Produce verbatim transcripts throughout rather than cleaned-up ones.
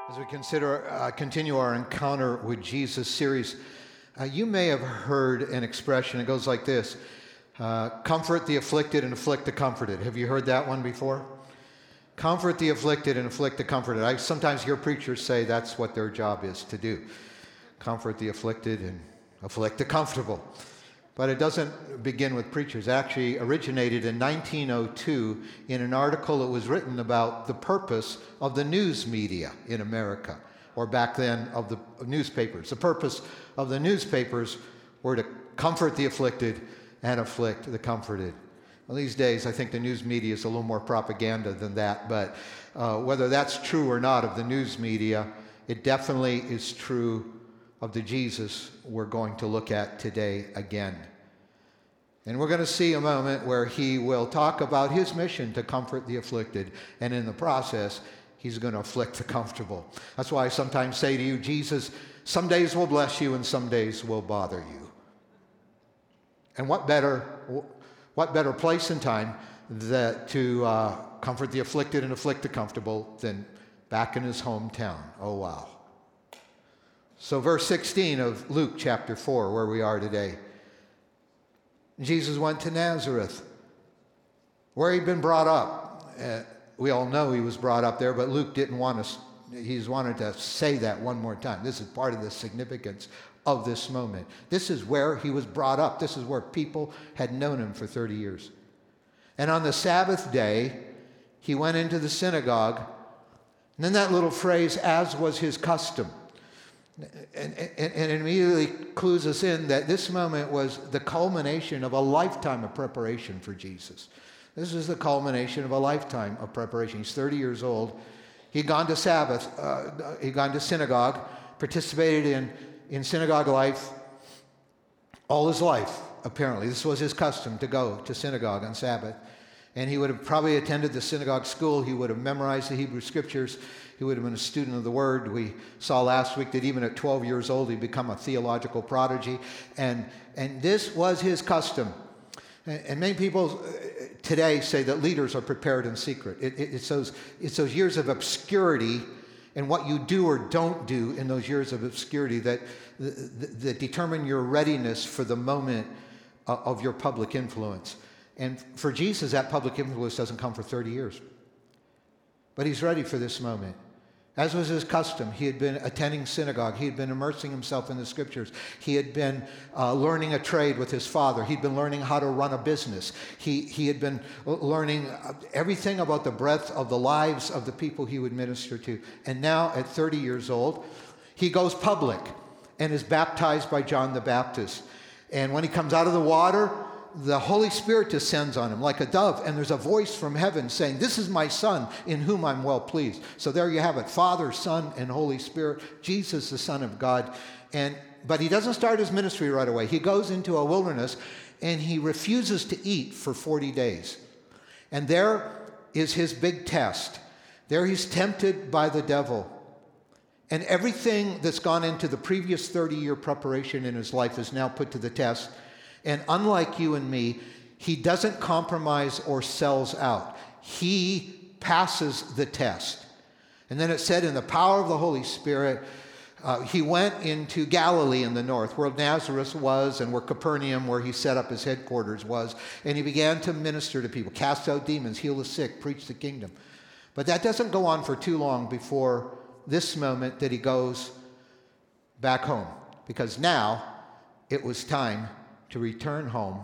As we consider, uh, continue our Encounter with Jesus series, uh, you may have heard an expression. It goes like this: uh, comfort the afflicted and afflict the comforted. Have you heard that one before? Comfort the afflicted and afflict the comforted. I sometimes hear preachers say that's what their job is to do. Comfort the afflicted and afflict the comfortable. But it doesn't begin with preachers. It actually originated in nineteen oh two in an article that was written about the purpose of the news media in America, or back then of the newspapers. The purpose of the newspapers were to comfort the afflicted and afflict the comforted. Well, these days, I think the news media is a little more propaganda than that, but uh, whether that's true or not of the news media, it definitely is true of the Jesus we're going to look at today again. And we're going to see a moment where he will talk about his mission to comfort the afflicted, and in the process, he's going to afflict the comfortable. That's why I sometimes say to you, Jesus, some days will bless you and some days will bother you. And what better, what better place and time that to uh, comfort the afflicted and afflict the comfortable than back in his hometown? Oh, wow. So verse sixteen of Luke chapter four, where we are today. Jesus went to Nazareth, where he'd been brought up. Uh, we all know he was brought up there, but Luke didn't want us, he's wanted to say that one more time. This is part of the significance of this moment. This is where he was brought up. This is where people had known him for thirty years. And on the Sabbath day, he went into the synagogue, and then that little phrase, as was his custom. And, and, and it immediately clues us in that this moment was the culmination of a lifetime of preparation for Jesus. This is the culmination of a lifetime of preparation. He's thirty years old. He'd gone to Sabbath, uh, he'd gone to synagogue, participated in, in synagogue life all his life, apparently. This was his custom to go to synagogue on Sabbath. And he would have probably attended the synagogue school. He would have memorized the Hebrew Scriptures. He would have been a student of the Word. We saw last week that even at twelve years old, he'd become a theological prodigy. And, and this was his custom. And, and many people today say that leaders are prepared in secret. It, it, it's, those, it's those years of obscurity and what you do or don't do in those years of obscurity that, that, that determine your readiness for the moment of your public influence. And for Jesus, that public influence doesn't come for thirty years. But he's ready for this moment. As was his custom, he had been attending synagogue. He had been immersing himself in the Scriptures. He had been uh, learning a trade with his father. He'd been learning how to run a business. He, he had been learning everything about the breadth of the lives of the people he would minister to. And now, at thirty years old, he goes public and is baptized by John the Baptist. And when he comes out of the water, the Holy Spirit descends on him like a dove, and there's a voice from heaven saying, "This is my Son, in whom I'm well pleased." So there you have it, Father, Son, and Holy Spirit, Jesus, the Son of God. And but he doesn't start his ministry right away. He goes into a wilderness, and he refuses to eat for forty days. And there is his big test. There he's tempted by the devil. And everything that's gone into the previous thirty-year preparation in his life is now put to the test. And unlike you and me, he doesn't compromise or sells out. He passes the test. And then it said in the power of the Holy Spirit, uh, he went into Galilee in the north, where Nazareth was and where Capernaum, where he set up his headquarters, was. And he began to minister to people, cast out demons, heal the sick, preach the kingdom. But that doesn't go on for too long before this moment that he goes back home. Because now it was time to return home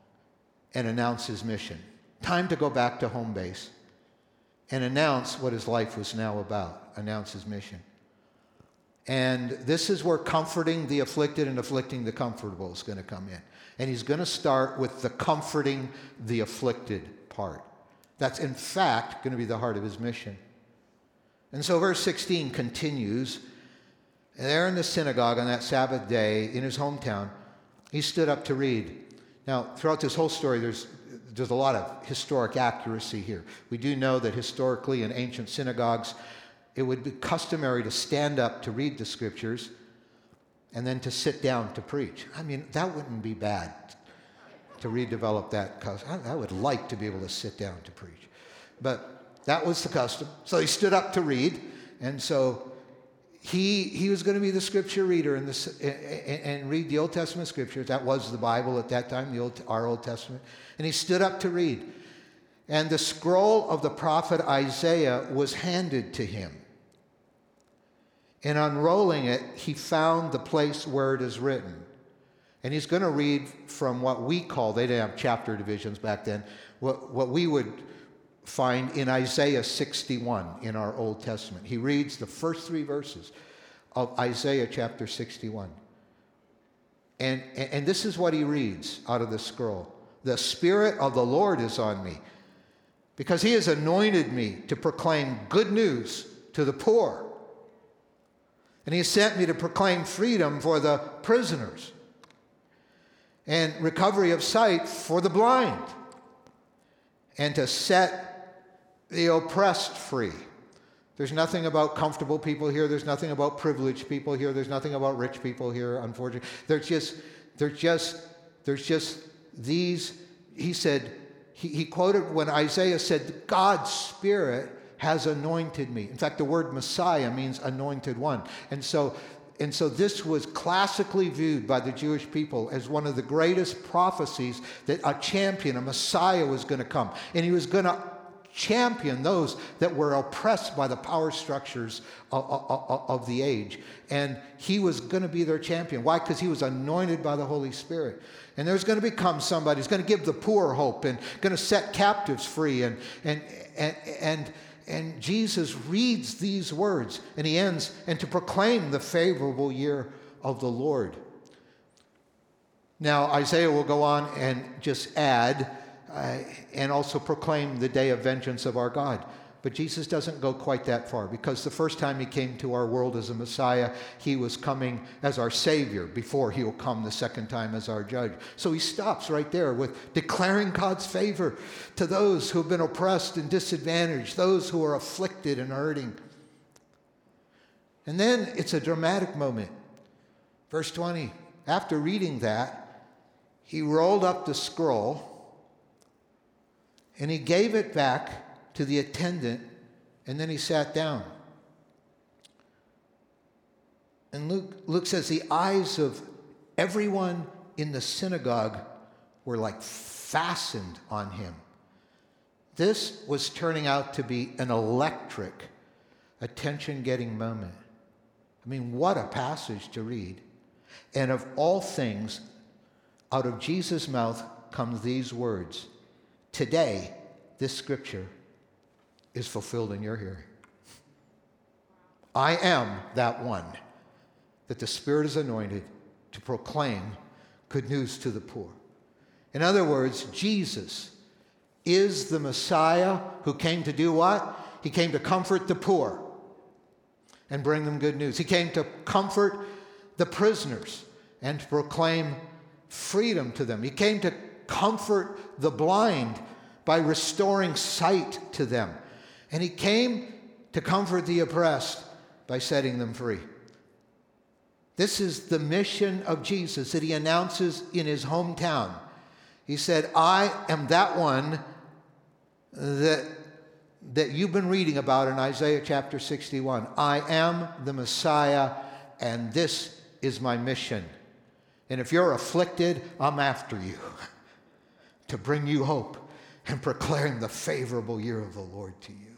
and announce his mission. Time to go back to home base and announce what his life was now about, announce his mission. And this is where comforting the afflicted and afflicting the comfortable is going to come in. And he's going to start with the comforting the afflicted part. That's in fact going to be the heart of his mission. And so verse sixteen continues. There in the synagogue on that Sabbath day in his hometown, he stood up to read. Now, throughout this whole story, there's, there's a lot of historic accuracy here. We do know that historically in ancient synagogues, it would be customary to stand up to read the Scriptures and then to sit down to preach. I mean, that wouldn't be bad to redevelop that custom. I, I would like to be able to sit down to preach. But that was the custom. So he stood up to read, and so he, he was going to be the scripture reader and, the, and, and read the Old Testament scriptures. That was the Bible at that time, the Old, our Old Testament. And he stood up to read. And the scroll of the prophet Isaiah was handed to him. And unrolling it, he found the place where it is written. And he's going to read from what we call, they didn't have chapter divisions back then, what, what we would find in Isaiah sixty-one in our Old Testament. He reads the first three verses of Isaiah chapter sixty-one. And, and this is what he reads out of the scroll. The Spirit of the Lord is on me, because he has anointed me to proclaim good news to the poor. And he sent me to proclaim freedom for the prisoners and recovery of sight for the blind, and to set the oppressed free. There's nothing about comfortable people here. There's nothing about privileged people here. There's nothing about rich people here, unfortunately. There's just, there's just, there's just these, he said, he, he quoted when Isaiah said, God's Spirit has anointed me. In fact, the word Messiah means anointed one. And so, and so this was classically viewed by the Jewish people as one of the greatest prophecies that a champion, a Messiah was going to come. And he was going to champion those that were oppressed by the power structures of, of, of the age. And he was going to be their champion. Why? Because he was anointed by the Holy Spirit. And there's going to become somebody who's going to give the poor hope and going to set captives free. And, and, and, and, and Jesus reads these words, and he ends, and to proclaim the favorable year of the Lord. Now, Isaiah will go on and just add, Uh, and also proclaim the day of vengeance of our God. But Jesus doesn't go quite that far, because the first time he came to our world as a Messiah, he was coming as our Savior before he will come the second time as our judge. So he stops right there with declaring God's favor to those who have been oppressed and disadvantaged, those who are afflicted and hurting. And then it's a dramatic moment. Verse twenty, after reading that, he rolled up the scroll and he gave it back to the attendant, and then he sat down. And Luke, Luke says the eyes of everyone in the synagogue were like fastened on him. This was turning out to be an electric, attention-getting moment. I mean, what a passage to read. And of all things, out of Jesus' mouth comes these words. Today, this scripture is fulfilled in your hearing. I am that one that the Spirit is anointed to proclaim good news to the poor. In other words, Jesus is the Messiah who came to do what? He came to comfort the poor and bring them good news. He came to comfort the prisoners and to proclaim freedom to them. He came to comfort the blind by restoring sight to them. And he came to comfort the oppressed by setting them free. This is the mission of Jesus that he announces in his hometown. He said, I am that one that, that you've been reading about in Isaiah chapter sixty-one. I am the Messiah, and this is my mission. And if you're afflicted, I'm after you to bring you hope and proclaim the favorable year of the Lord to you.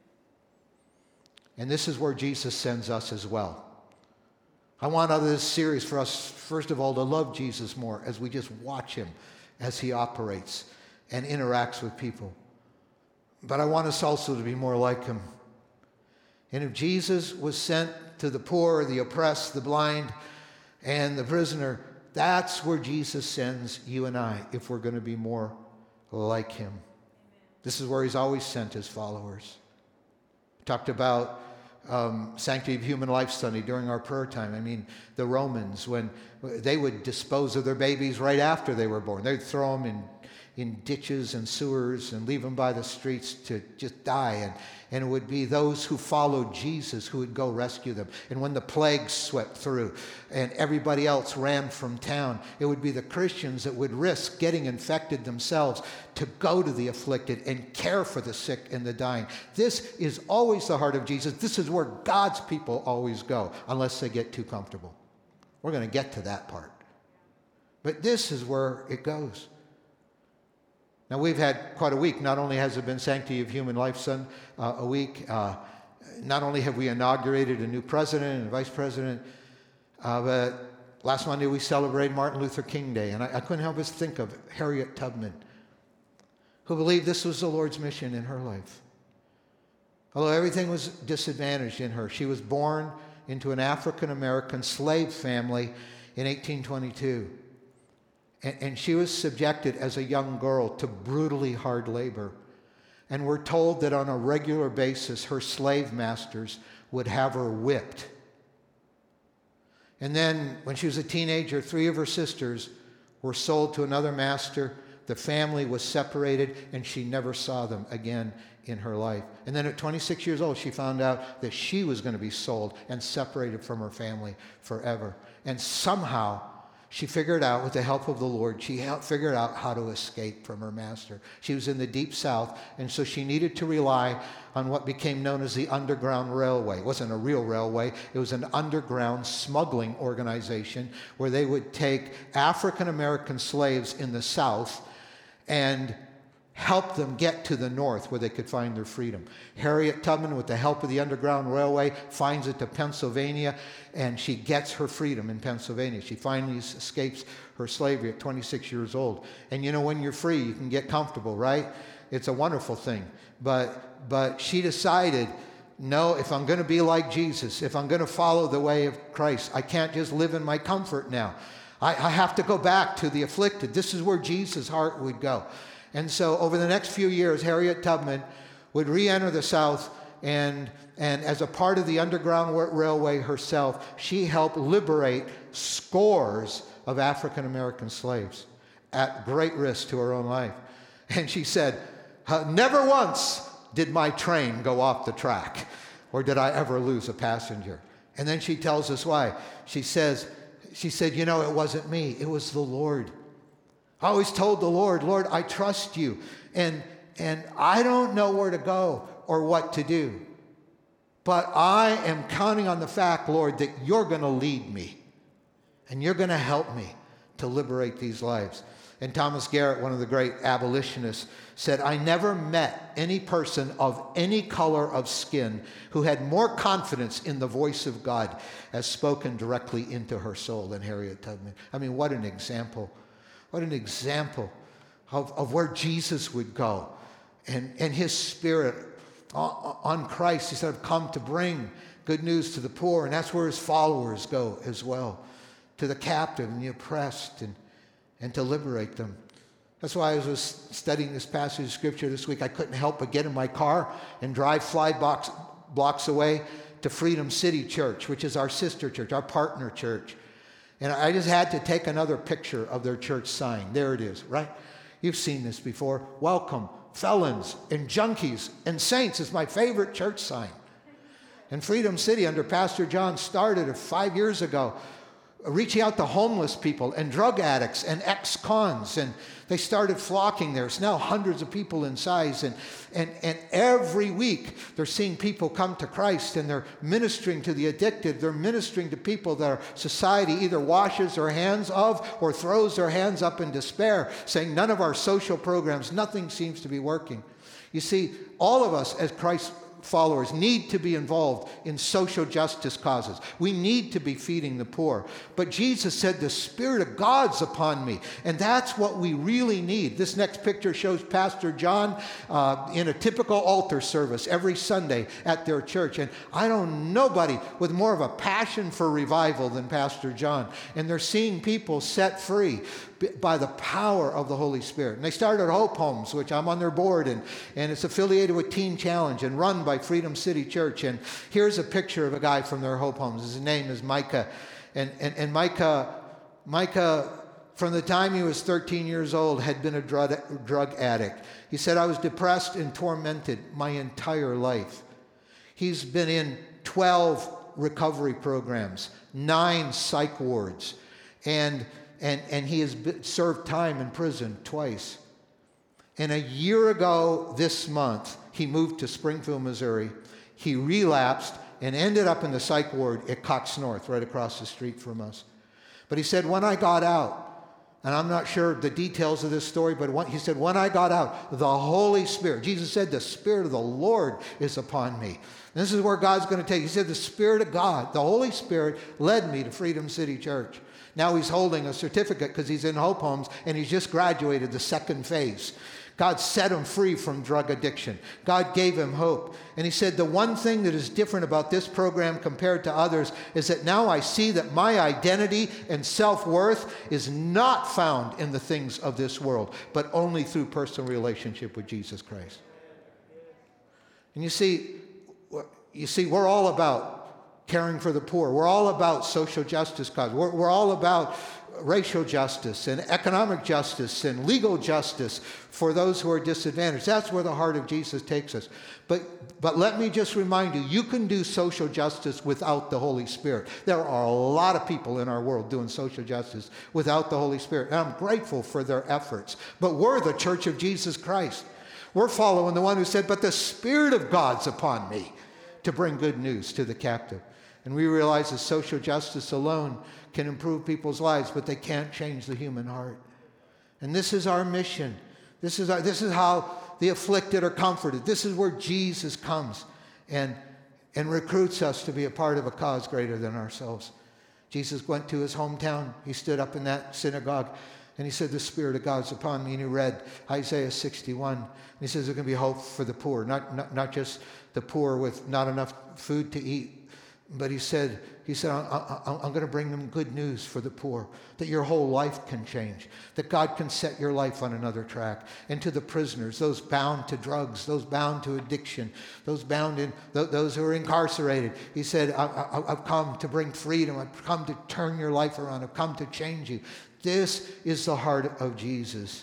And this is where Jesus sends us as well. I want out of this series for us, first of all, to love Jesus more as we just watch him as he operates and interacts with people. But I want us also to be more like him. And if Jesus was sent to the poor, the oppressed, the blind, and the prisoner, that's where Jesus sends you and I if we're going to be more like him. This is where he's always sent his followers. Talked about um, sanctity of human life study during our prayer time. I mean, the Romans, when they would dispose of their babies right after they were born, they'd throw them in in ditches and sewers and leave them by the streets to just die. And, and it would be those who followed Jesus who would go rescue them. And when the plague swept through and everybody else ran from town, it would be the Christians that would risk getting infected themselves to go to the afflicted and care for the sick and the dying. This is always the heart of Jesus. This is where God's people always go, unless they get too comfortable. We're going to get to that part. But this is where it goes. Now, we've had quite a week. Not only has it been Sanctity of Human Life Sun uh, a week, uh, not only have we inaugurated a new president and vice president, uh, but last Monday we celebrated Martin Luther King Day, and I, I couldn't help but think of Harriet Tubman, who believed this was the Lord's mission in her life. Although everything was disadvantaged in her, she was born into an African-American slave family in eighteen twenty-two. And she was subjected as a young girl to brutally hard labor. And we're told that on a regular basis, her slave masters would have her whipped. And then when she was a teenager, three of her sisters were sold to another master. The family was separated, and she never saw them again in her life. And then at twenty-six years old, she found out that she was going to be sold and separated from her family forever. And somehow, she figured out, with the help of the Lord, she figured out how to escape from her master. She was in the Deep South, and so she needed to rely on what became known as the Underground Railway. It wasn't a real railway. It was an underground smuggling organization where they would take African-American slaves in the South and help them get to the north where they could find their freedom. Harriet Tubman, with the help of the Underground Railway, finds it to Pennsylvania, and she gets her freedom in Pennsylvania. She finally escapes her slavery at twenty-six years old. And you know, when you're free, you can get comfortable, right? It's a wonderful thing. But, but she decided, no, if I'm going to be like Jesus, if I'm going to follow the way of Christ, I can't just live in my comfort now. I, I have to go back to the afflicted. This is where Jesus' heart would go. And so over the next few years, Harriet Tubman would re-enter the South, and, and as a part of the Underground Railway herself, she helped liberate scores of African-American slaves at great risk to her own life. And she said, never once did my train go off the track, or did I ever lose a passenger. And then she tells us why. She says, she said, you know, it wasn't me, it was the Lord. I always told the Lord, Lord, I trust you, and, and I don't know where to go or what to do. But I am counting on the fact, Lord, that you're going to lead me, and you're going to help me to liberate these lives. And Thomas Garrett, one of the great abolitionists, said, I never met any person of any color of skin who had more confidence in the voice of God as spoken directly into her soul than Harriet Tubman. I mean, what an example. What an example of, of where Jesus would go. And, and his spirit on, on Christ, he said, I've come to bring good news to the poor. And that's where his followers go as well, to the captive and the oppressed, and, and to liberate them. That's why as I was studying this passage of Scripture this week, I couldn't help but get in my car and drive five blocks, blocks away to Freedom City Church, which is our sister church, our partner church. And I just had to take another picture of their church sign. There it is, right? You've seen this before. Welcome, felons and junkies and saints is my favorite church sign. And Freedom City, under Pastor John, started five years ago, reaching out to homeless people and drug addicts and ex-cons. And they started flocking there. It's now hundreds of people in size. And, and, and every week, they're seeing people come to Christ, and they're ministering to the addicted. They're ministering to people that our society either washes their hands of or throws their hands up in despair, saying none of our social programs, nothing seems to be working. You see, all of us as Christ followers need to be involved in social justice causes. We need to be feeding the poor. But Jesus said, the Spirit of God's upon me. And that's what we really need. This next picture shows Pastor John uh, in a typical altar service every Sunday at their church. And I know nobody with more of a passion for revival than Pastor John. And they're seeing people set free by the power of the Holy Spirit. And they started Hope Homes, which I'm on their board, and, and it's affiliated with Teen Challenge and run by Freedom City Church. And here's a picture of a guy from their Hope Homes. His name is Micah. And, and, and Micah, Micah from the time he was thirteen years old, had been a drug, drug addict. He said, I was depressed and tormented my entire life. He's been in twelve recovery programs, nine psych wards, and, and, and he has been, served time in prison twice. And a year ago this month, he moved to Springfield, Missouri. He relapsed and ended up in the psych ward at Cox North, right across the street from us. But he said, when I got out, and I'm not sure the details of this story, but when, he said, when I got out, the Holy Spirit, Jesus said, the Spirit of the Lord is upon me. And this is where God's going to take. He said, the Spirit of God, the Holy Spirit, led me to Freedom City Church. Now he's holding a certificate because he's in Hope Homes, and he's just graduated the second phase. God set him free from drug addiction. God gave him hope. And he said, the one thing that is different about this program compared to others is that now I see that my identity and self-worth is not found in the things of this world, but only through personal relationship with Jesus Christ. And you see, you see, we're all about caring for the poor. We're all about social justice causes. We're, we're all about racial justice and economic justice and legal justice for those who are disadvantaged. That's where the heart of Jesus takes us. But but let me just remind you, you can do social justice without the Holy Spirit. There are a lot of people in our world doing social justice without the Holy Spirit, and I'm grateful for their efforts. But we're the Church of Jesus Christ. We're following the one who said, but the Spirit of God's upon me to bring good news to the captive. And we realize that social justice alone can improve people's lives, but they can't change the human heart. And this is our mission. This is our, this is how the afflicted are comforted. This is where Jesus comes and, and recruits us to be a part of a cause greater than ourselves. Jesus went to his hometown. He stood up in that synagogue, and he said, the Spirit of God's upon me. And he read Isaiah sixty-one. And he says, there's going to be hope for the poor, not, not, not just the poor with not enough food to eat. But he said, he said, I, I, I'm going to bring them good news for the poor, that your whole life can change, that God can set your life on another track. And to the prisoners, those bound to drugs, those bound to addiction, those bound in, those who are incarcerated. He said, I, I, I've come to bring freedom. I've come to turn your life around. I've come to change you. This is the heart of Jesus.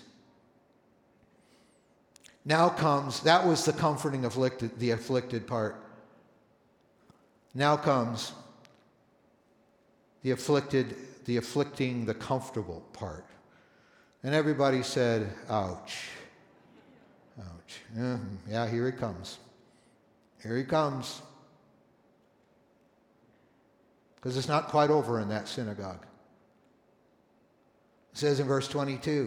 Now comes, that was the comforting afflicted, the afflicted part. Now comes the afflicted, the afflicting, the comfortable part. And everybody said, ouch. Ouch. Yeah, yeah, here he comes. Here he comes. Because it's not quite over in that synagogue. It says in verse twenty-two,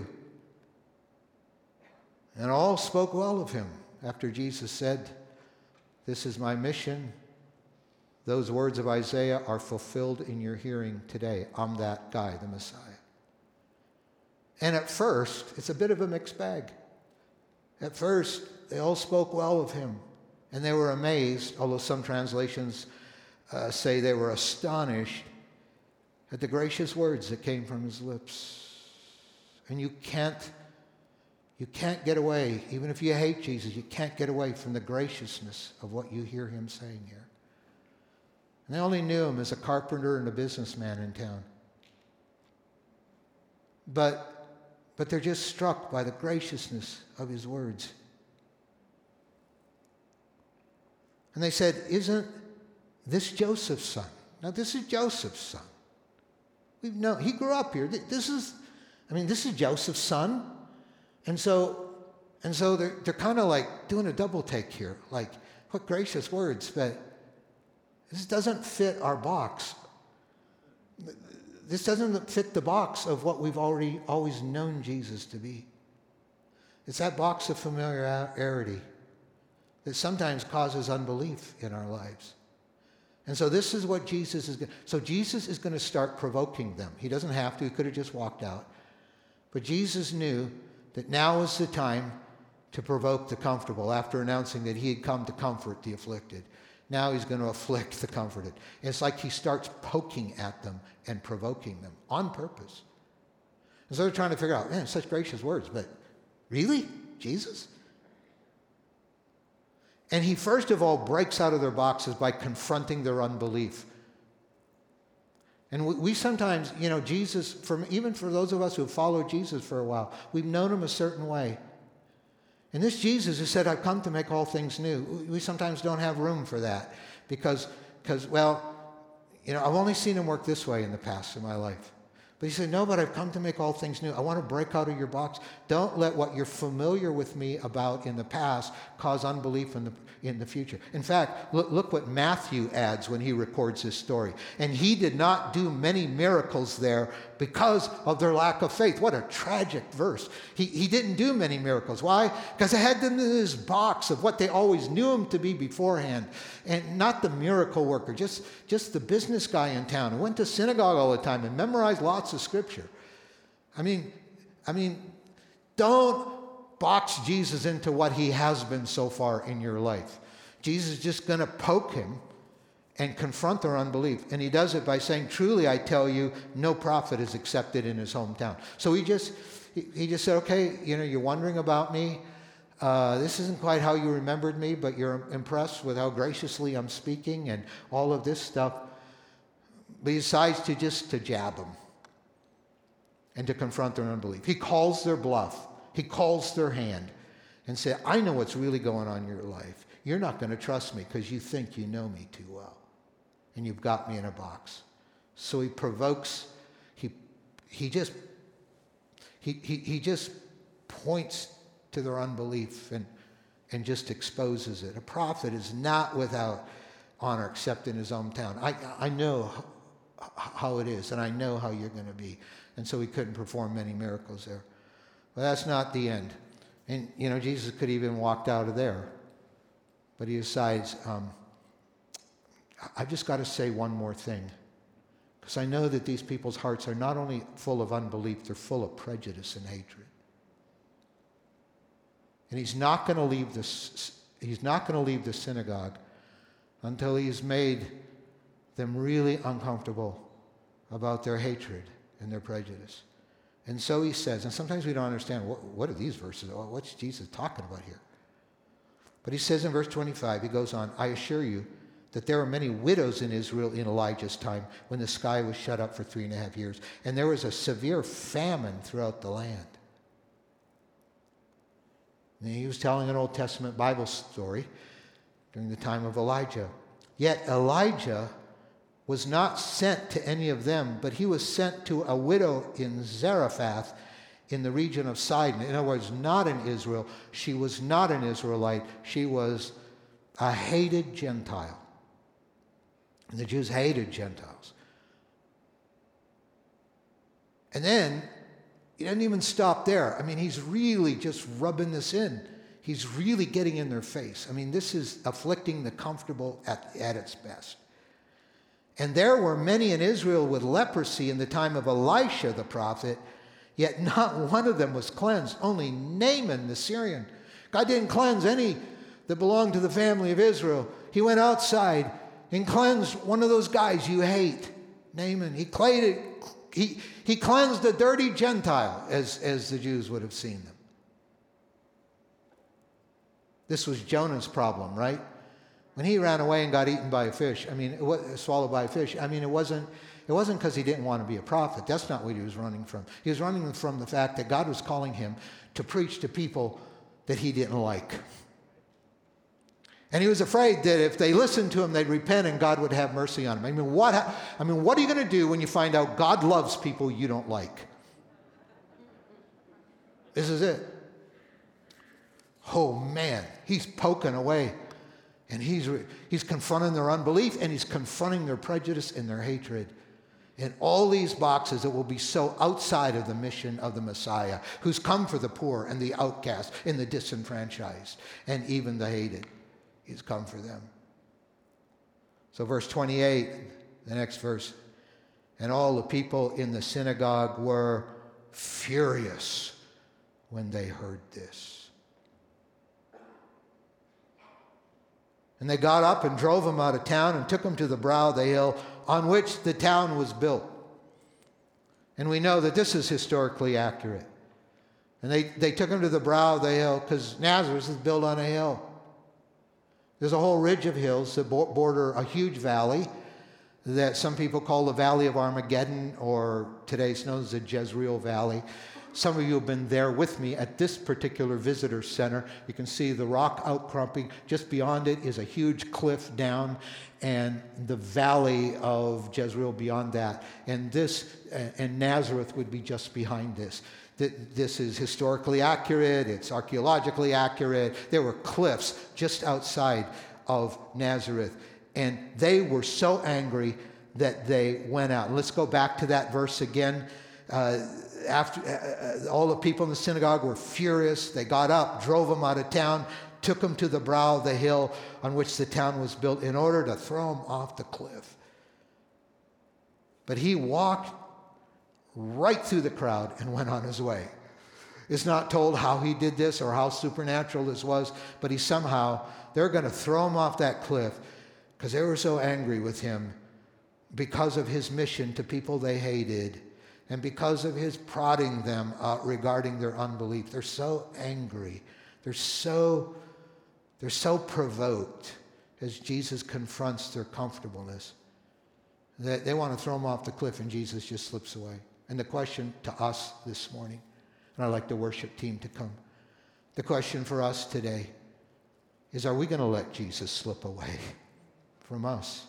and all spoke well of him after Jesus said, this is my mission. Those words of Isaiah are fulfilled in your hearing today. I'm that guy, the Messiah. And at first, it's a bit of a mixed bag. At first, they all spoke well of him, and they were amazed, although some translations uh, say they were astonished at the gracious words that came from his lips. And you can't, you can't get away, even if you hate Jesus, you can't get away from the graciousness of what you hear him saying here. And they only knew him as a carpenter and a businessman in town. But, but they're just struck by the graciousness of his words. And they said, isn't this Joseph's son? Now, this is Joseph's son. We know he grew up here. This is, I mean, this is Joseph's son. And so, and so they're, they're kind of like doing a double take here. Like, what gracious words, but this doesn't fit our box. This doesn't fit the box of what we've already always known Jesus to be. It's that box of familiarity that sometimes causes unbelief in our lives. And so this is what Jesus is going to, so Jesus is going to start provoking them. He doesn't have to, he could have just walked out. But Jesus knew that now is the time to provoke the comfortable after announcing that he had come to comfort the afflicted. Now he's going to afflict the comforted. And it's like he starts poking at them and provoking them on purpose. And so they're trying to figure out, man, such gracious words, but really? Jesus? And he first of all breaks out of their boxes by confronting their unbelief. And we, we sometimes, you know, Jesus, for, even for those of us who have followed Jesus for a while, we've known him a certain way. And this Jesus who said, I've come to make all things new, we sometimes don't have room for that because, because well, you know, I've only seen him work this way in the past in my life. But he said, no, but I've come to make all things new. I want to break out of your box. Don't let what you're familiar with me about in the past cause unbelief in the, in the future. In fact, look, look what Matthew adds when he records this story. And he did not do many miracles there because of their lack of faith. What a tragic verse. He, he didn't do many miracles. Why? Because they had them in this box of what they always knew him to be beforehand. And not the miracle worker, just, just the business guy in town who went to synagogue all the time and memorized lots of scripture. I mean, I mean, don't box Jesus into what he has been so far in your life. Jesus is just going to poke him and confront their unbelief. And he does it by saying, truly, I tell you, no prophet is accepted in his hometown. So he just, he, he just said, okay, you know, you're wondering about me. Uh, this isn't quite how you remembered me, but you're impressed with how graciously I'm speaking and all of this stuff. But he decides to just to jab them and to confront their unbelief. He calls their bluff. He calls their hand and says, I know what's really going on in your life. You're not going to trust me because you think you know me too well. And you've got me in a box. So he provokes, he he just he he, he just points to their unbelief and, and just exposes it. A prophet is not without honor except in his hometown. I I know how it is, and I know how you're going to be. And so he couldn't perform many miracles there. But that's not the end. And, you know, Jesus could even walked out of there. But he decides, um, I've just got to say one more thing. Because I know that these people's hearts are not only full of unbelief, they're full of prejudice and hatred. And he's not going to leave this, he's not going to leave the synagogue until he's made them really uncomfortable about their hatred and their prejudice. And so he says, and sometimes we don't understand, what, what are these verses? What's Jesus talking about here? But he says in verse twenty-five, he goes on, I assure you that there were many widows in Israel in Elijah's time when the sky was shut up for three and a half years, and there was a severe famine throughout the land. And he was telling an Old Testament Bible story during the time of Elijah. Yet Elijah was not sent to any of them, but he was sent to a widow in Zarephath in the region of Sidon. In other words, not in Israel. She was not an Israelite. She was a hated Gentile. And the Jews hated Gentiles. And then, he doesn't even stop there. I mean, he's really just rubbing this in. He's really getting in their face. I mean, this is afflicting the comfortable at, at its best. And there were many in Israel with leprosy in the time of Elisha the prophet, yet not one of them was cleansed. Only Naaman the Syrian. God didn't cleanse any that belonged to the family of Israel. He went outside and cleansed one of those guys you hate, Naaman. He cleansed, he, he cleansed a dirty Gentile, as, as the Jews would have seen them. This was Jonah's problem, right? When he ran away and got eaten by a fish, I mean, it was, swallowed by a fish, I mean, it wasn't it wasn't because he didn't want to be a prophet. That's not what he was running from. He was running from the fact that God was calling him to preach to people that he didn't like. And he was afraid that if they listened to him, they'd repent and God would have mercy on him. I mean, what, I mean, what are you going to do when you find out God loves people you don't like? This is it. Oh, man, he's poking away. And he's, he's confronting their unbelief, and he's confronting their prejudice and their hatred. In all these boxes that will be so outside of the mission of the Messiah, who's come for the poor and the outcast and the disenfranchised and even the hated. He's come for them. So verse twenty-eight, the next verse. And all the people in the synagogue were furious when they heard this. And they got up and drove him out of town and took him to the brow of the hill on which the town was built. And we know that this is historically accurate. And they, they took him to the brow of the hill because Nazareth is built on a hill. There's a whole ridge of hills that border a huge valley that some people call the Valley of Armageddon, or today it's known as the Jezreel Valley. Some of you have been there with me at this particular visitor center. You can see the rock outcropping. Just beyond it is a huge cliff down, and the valley of Jezreel beyond that. And this, and Nazareth would be just behind this. This is historically accurate. It's archaeologically accurate. There were cliffs just outside of Nazareth. And they were so angry that they went out. And let's go back to that verse again. Uh, After uh, all the people in the synagogue were furious, they got up, drove him out of town, took him to the brow of the hill on which the town was built in order to throw him off the cliff. But he walked right through the crowd and went on his way. It's not told how he did this or how supernatural this was, but he somehow, they're going to throw him off that cliff because they were so angry with him because of his mission to people they hated. And because of his prodding them uh, regarding their unbelief. They're so angry. They're so, they're so provoked as Jesus confronts their comfortableness that they want to throw him off the cliff, and Jesus just slips away. And the question to us this morning, and I'd like the worship team to come, the question for us today is, are we going to let Jesus slip away from us?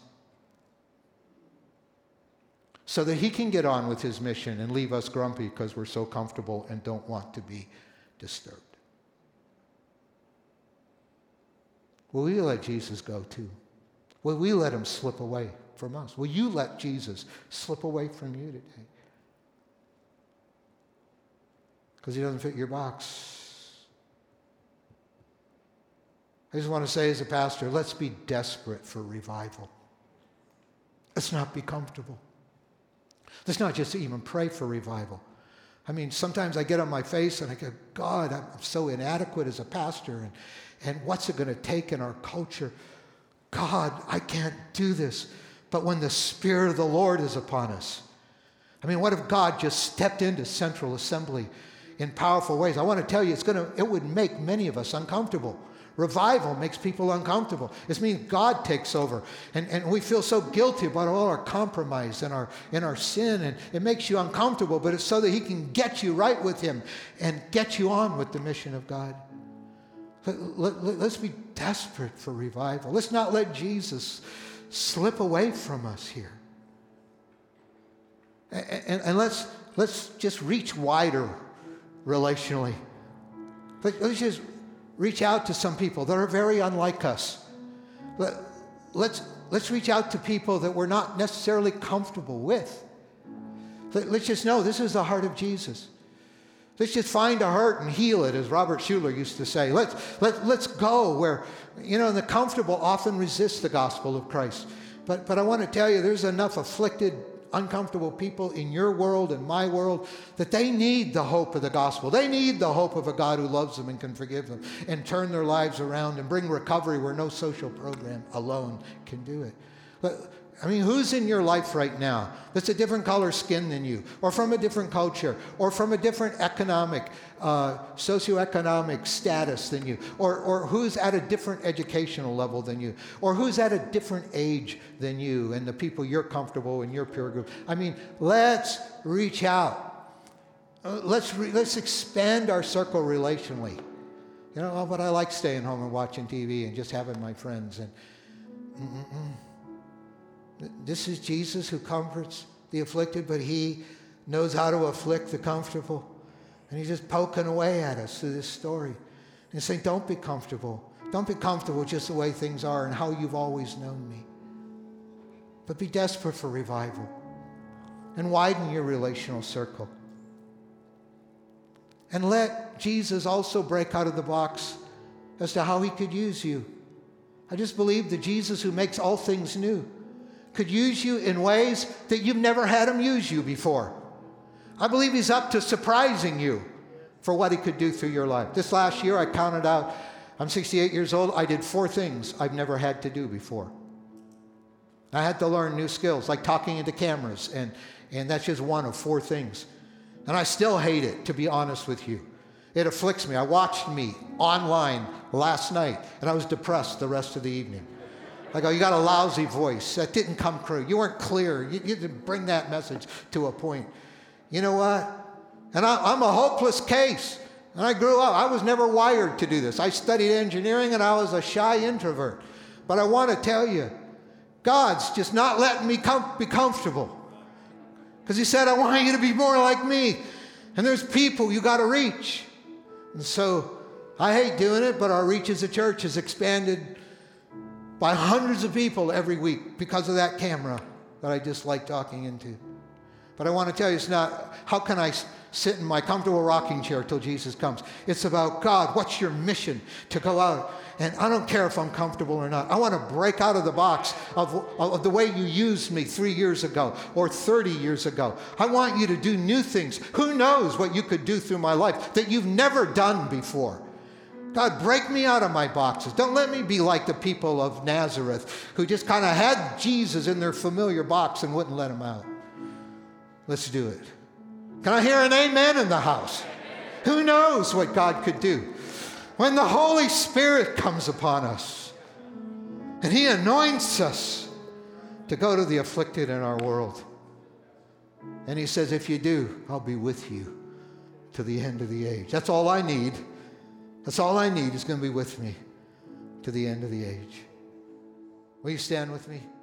So that he can get on with his mission and leave us grumpy because we're so comfortable and don't want to be disturbed. Will we let Jesus go too? Will we let him slip away from us? Will you let Jesus slip away from you today? Because he doesn't fit your box. I just want to say as a pastor, let's be desperate for revival. Let's not be comfortable. Let's not just even pray for revival. I mean, sometimes I get on my face and I go, God, I'm so inadequate as a pastor, and, and what's it going to take in our culture? God, I can't do this. But when the Spirit of the Lord is upon us, I mean, what if God just stepped into Central Assembly in powerful ways? I want to tell you, it's going to, it would make many of us uncomfortable. Revival makes people uncomfortable. It means God takes over. And, and we feel so guilty about all our compromise and our, and our sin, and it makes you uncomfortable, but it's so that he can get you right with him and get you on with the mission of God. Let, let, let, let's be desperate for revival. Let's not let Jesus slip away from us here. And, and, and let's, let's just reach wider relationally. Let, let's just reach out to some people that are very unlike us. Let, let's, let's reach out to people that we're not necessarily comfortable with. Let, let's just know this is the heart of Jesus. Let's just find a hurt and heal it, as Robert Schuller used to say. Let's, let, let's go where, you know, the comfortable often resist the gospel of Christ. But, but I want to tell you, there's enough afflicted, uncomfortable people in your world and my world that they need the hope of the gospel. They need the hope of a God who loves them and can forgive them and turn their lives around and bring recovery where no social program alone can do it. But, I mean, who's in your life right now that's a different color skin than you, or from a different culture, or from a different economic, uh, socioeconomic status than you, or, or who's at a different educational level than you, or who's at a different age than you and the people you're comfortable in your peer group? I mean, let's reach out. Uh, let's, re- let's expand our circle relationally. You know, oh, but I like staying home and watching T V and just having my friends. And mm-mm-mm. This is Jesus who comforts the afflicted, but he knows how to afflict the comfortable. And he's just poking away at us through this story. And saying, don't be comfortable. Don't be comfortable just the way things are and how you've always known me. But be desperate for revival. And widen your relational circle. And let Jesus also break out of the box as to how he could use you. I just believe the Jesus who makes all things new could use you in ways that you've never had him use you before. I believe he's up to surprising you for what he could do through your life. This last year, I counted out, I'm sixty-eight years old, I did four things I've never had to do before. I had to learn new skills, like talking into cameras, and, and that's just one of four things. And I still hate it, to be honest with you. It afflicts me. I watched me online last night, and I was depressed the rest of the evening. I go, you got a lousy voice. That didn't come through. You weren't clear. You, you didn't bring that message to a point. You know what? And I, I'm a hopeless case. And I grew up. I was never wired to do this. I studied engineering, and I was a shy introvert. But I want to tell you, God's just not letting me com- be comfortable. Because he said, I want you to be more like me. And there's people you got to reach. And so I hate doing it, but our reach as a church has expanded by hundreds of people every week because of that camera that I just like talking into. But I want to tell you, it's not, how can I sit in my comfortable rocking chair till Jesus comes? It's about, God, what's your mission to go out? And I don't care if I'm comfortable or not. I want to break out of the box of, of the way you used me three years ago or thirty years ago. I want you to do new things. Who knows what you could do through my life that you've never done before? God, break me out of my boxes. Don't let me be like the people of Nazareth who just kind of had Jesus in their familiar box and wouldn't let him out. Let's do it. Can I hear an amen in the house? Who knows what God could do when the Holy Spirit comes upon us and he anoints us to go to the afflicted in our world. And he says, if you do, I'll be with you to the end of the age. That's all I need. That's all I need is going to be with me to the end of the age. Will you stand with me?